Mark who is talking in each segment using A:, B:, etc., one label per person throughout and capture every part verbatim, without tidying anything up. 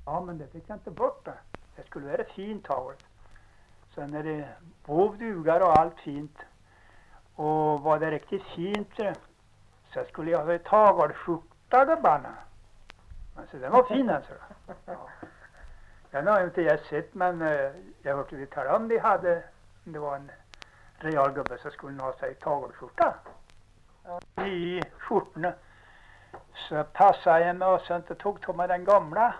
A: Ja, men det fick jag inte bort det. Det skulle vara fint tavl. Så när det bov dugar och allt fint. Och var det riktigt fint så skulle jag ha tagelskjorta då banna. Men så den var fin alltså. Ja. Den har inte jag sett, men eh, jag hörde vi tala om de hade, det var en real gubbe så skulle den ha sig tagelskjorta. Ja. I skjortorna så passade jag mig och så inte tog till mig den gamla.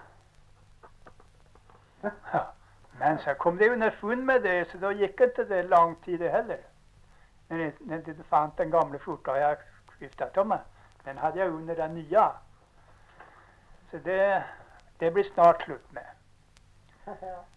A: Ja. Men så kom det underfund med det så då gick inte det lång tid heller. När det, när det fann den gamla skjorta jag skiftat om mig. Den hade jag under den nya. Så det, det blir snart slut med.
B: Ja.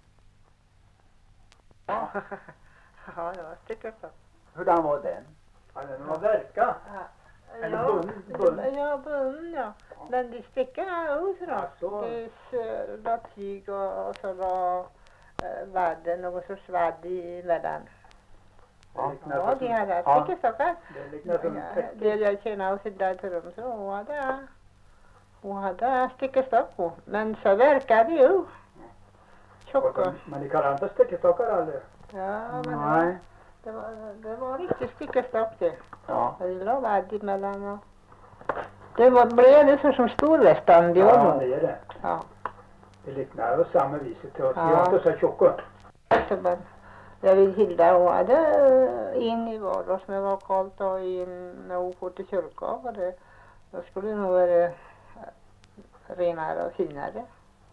B: Ja, ja, jag tycker så.
A: Hurdan var den? Ja, den var verka.
B: Ja.
A: Eller
B: Ja,
A: bunn, bunn.
B: Ja, bunn, ja.
A: Ja.
B: Men de sticker ut då.
A: Ja, så.
B: Det la tyg och, och så la uh, vadden, något sorts vadd i mellan.
A: Ja,
B: Ja, de hade
A: ja.
B: stickerstockar.
A: Det liknar som
B: Ja,
A: täcke.
B: det jag känner och sitter i ett rum så hon hade, hon hade stickerstock på. Men så verkar det ju. Tjocka.
A: Men de kallar inte stickerstockar aldrig.
B: Ja, men
A: Nej.
B: det var, det var riktigt stickerstock det.
A: Ja.
B: Det la vadd emellan och det var, blev det så som storvästan det
A: Ja,
B: var.
A: det är det.
B: Ja.
A: Det liknar på samma viset. Och
B: Ja.
A: de är inte så tjocka.
B: Så men, jag vill Hilda och hade in i vardags som var kallt och in när hon får till kyrkan och det, då skulle det nog vara renare och finare.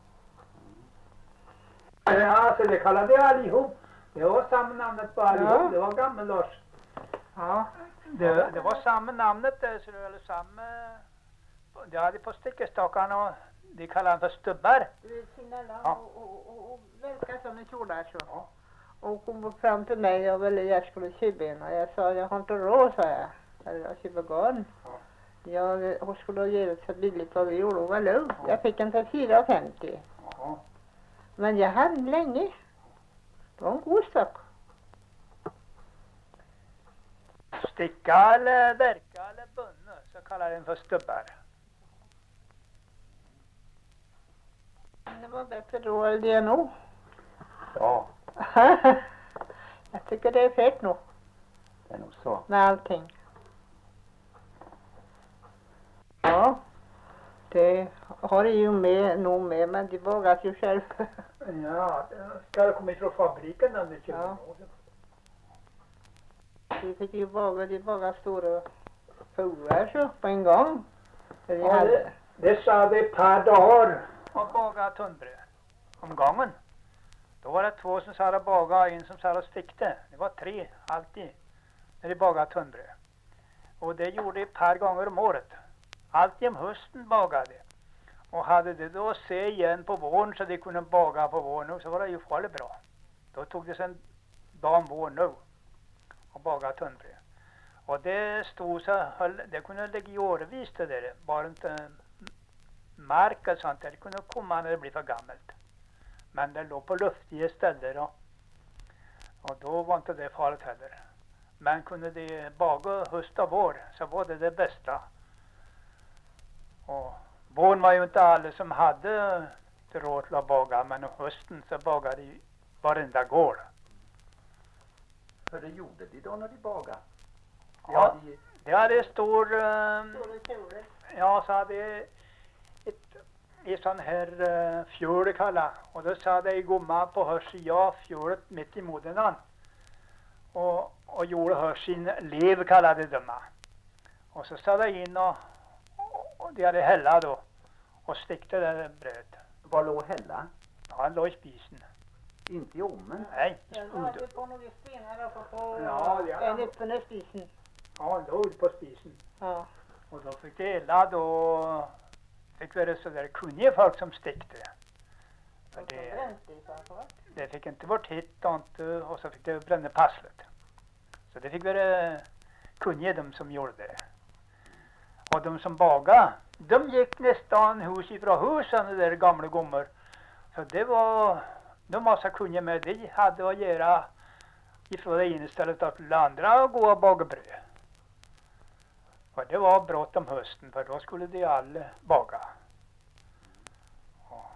A: Ja, alltså det kallade jag allihop. Det var samma namnet på allihop.
B: Ja.
A: Det var gammal Lars.
B: Ja.
A: Det, det var samma namnet där, så det var samma. Det hade på stickerstockarna och de kallade han för stubbar.
B: Du vet Sinella
A: Ja.
B: och, och, och, och verkar som en kjolar så.
A: Ja.
B: Och kom fram till mig och ville jag skulle köpa en och jag sa jag har inte råd, sa jag. Eller jag köper garn.
A: Ja.
B: Jag, hon skulle ge det så billigt vad vi gjorde och var lugnt. Jag fick en för fyra femtio.
A: Ja.
B: Men jag hade den länge. Det var en god stock.
A: Sticka eller verka eller bunne så kallar den för stubbar.
B: Det var bättre då än det nog.
A: Ja,
B: Jag tycker det är fett nog
A: det är nog så.
B: med allting. Ja, det har jag ju med nog med, men det vågas ju själv.
A: Ja, ska det komma ifrån fabriken när du köper
B: Ja. Vi fick ju våga, det vågar stora fogar så på en gång. Så vi
A: Ja,
B: hade,
A: det, det sa det ett par dagar och baga tunnbröd om gången. Då var det två som sa att baga, en som sa att stickte. Det var tre alltid när de bagade tunnbröd. Och det gjorde ett par gånger om året. Alltid om hösten bagade. Och hade det då se igen på våren så de kunde baga på våren så var det ju farligt bra. Då tog det sen dag om våren nu och baga tunnbröd. Och det stod så höll, det kunde ligga i årevis det där. Bara inte mark och sånt där. Det kunde komma när det blev för gammalt. Men det låg på luftiga ställen då. Och då var inte det farligt heller. Men kunde det baga höst och vår så var det det bästa. Och våren var ju inte alla som hade råd till att baga. Men hösten så bagade de varenda gård.
C: För det gjorde de då när de bagade?
A: Ja,
C: de...
A: det hade stor... Um,
B: stora kjolar.
A: ja, så hade ett, ett sån här uh, fjol kalla. Och då sa det i gomma på hörs ja, fjolet mitt i modernan. Och, och gjorde hörs sin lev kallade de. Och så sa det in och, och, och de hade hälla då. Och stickte det bröd.
C: Var låg hälla?
A: Ja, han låg i spisen.
C: Inte i ommen?
A: Nej,
B: Jag
A: under.
B: hade på några stenar uppe på
A: Ja, det hade han.
B: en öppen spisen.
A: Ja, han låg på spisen.
B: Ja.
A: Och då fick det hela då. Fick vi det så där kunniga folk som stickte. För
B: Och så
A: det,
B: brände det kanske, va?
A: det fick inte vara hit och inte, och så fick det bränna passlet. Så det fick vara kunniga de som gjorde det. Och de som bagade, de gick nästan hus ifrån husen, de där gamla gommor. Så det var, de var så kunniga med det hade att göra ifrån det ena stället till det andra och gå och baga bröd. För det var brått om hösten, för då skulle de alla baga. Och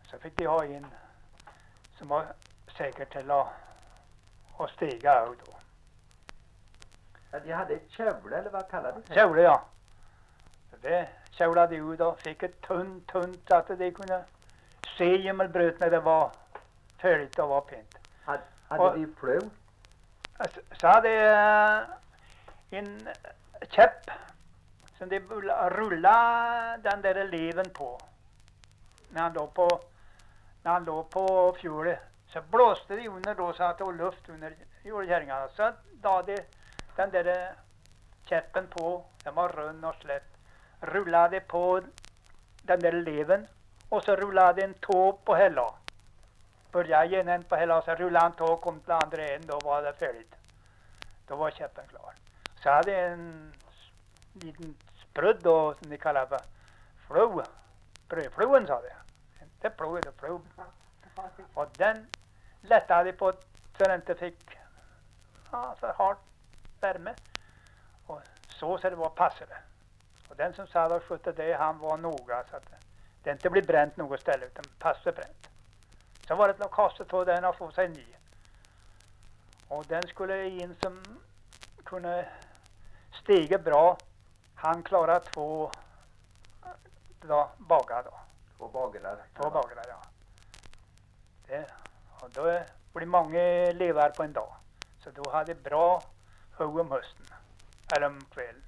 A: Så fikk de ha en som var sikker til å, å stige ut da.
C: Ja, de hadde et kjevle, eller hva kaller de det?
A: Kjevle, ja. Så det kjevla de ut og fikk et tunt, tunt at de kunne se himmelbrøt når det var ferdig og var pent.
C: Had, hadde
A: Og-
C: de fløv?
A: Så så hadde jeg en kjepp som de rulla den der leven på. Når han lå på, når han lå på fjordet, så blåste de under da, så at det var luft under jordkjerringa. Så da de den der kjeppen på, den var rund og slett, rulla de på den der leven, og så rulla de en tå på hella. Började igen en på hela, så rullade han tå och kom till andra en, då var det färdigt. Då var käppen klar. Så hade jag en liten sprudd då, som de kallar för flo. Brödfloen sa det. Inte plog, det flo. Och den lättade på så den inte fick ja, för hård värme. Och så så det var passade. Och den som sa och skötte det, han var noga så att det inte blev bränt något ställe utan passade bränt. Så var det till att kasta på den och få sig ny. Och den skulle in som kunde stiga bra. Han klarade två då, bagar då.
C: Två bagrar?
A: Två bagrar, ja. Det, och då blev många levar på en dag. Så då hade bra hugg om hösten. Eller om kvällen.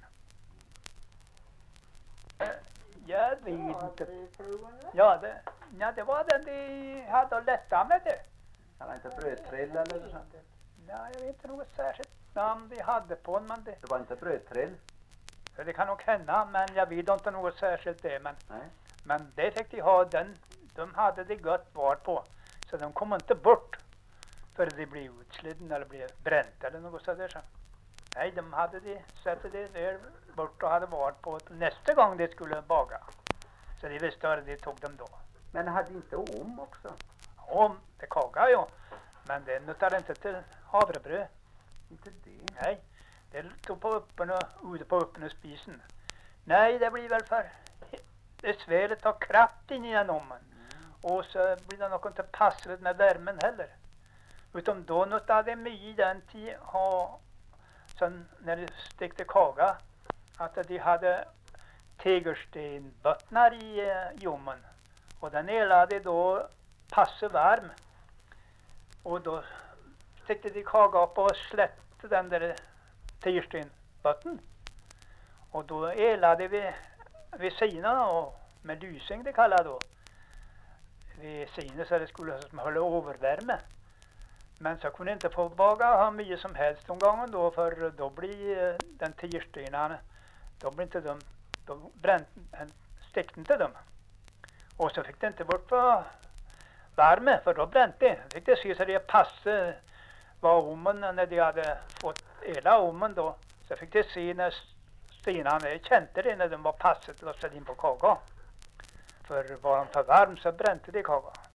A: Jag vet inte. Ja, det, ja, det var den de hade att lätta med det.
C: Han hade inte brödtrill eller sånt?
A: Nej, jag vet inte något särskilt namn de hade på den, men det,
C: Det var inte brödtrill?
A: så det kan nog hända, men jag vet inte något särskilt det. Men,
C: Nej.
A: men det fick de ha, den, de hade det gott var på. Så de kom inte bort för det blev utsliden eller blev bränt eller något sådär. Så. Nej, de hade det, satte det där bort och hade varit på nästa gång de skulle baga. Så de visste att de tog dem då.
C: Men hade inte om också?
A: Och det kakar ju, men det nuttade inte till havrebröd.
C: Inte det?
A: Nej, det tog på uppen och ute på uppen och spisen. Nej, det blir väl för det svälet tar kraft in i den ommen.
C: Mm.
A: Och så blir det nog inte passligt med värmen heller. Utom då nuttade det mycket i den tid ha, sen när de stekte kaka, att de hade tegelstenbottnar i uh, jommen. Och den elade då passe varm. Och då stekte de kaka upp och släppte den där tegelstenbotten. Och då elade vi vid sidan och med lysing det kallar då. Vid sidan så det skulle som hålla övervärme. Men så kunde inte få baga ha mycket som helst om gången då, för då blir den tegelstenen, då blir inte de, då bränt, stekte inte dem. Och så fick det inte bort på värme, för då bränt det. Fick det se så det passade var ommen när de hade fått hela ommen då. Så fick det se när stenarna kände det när de var passat och satt in på kaka. För var de för varm så brände det kaka.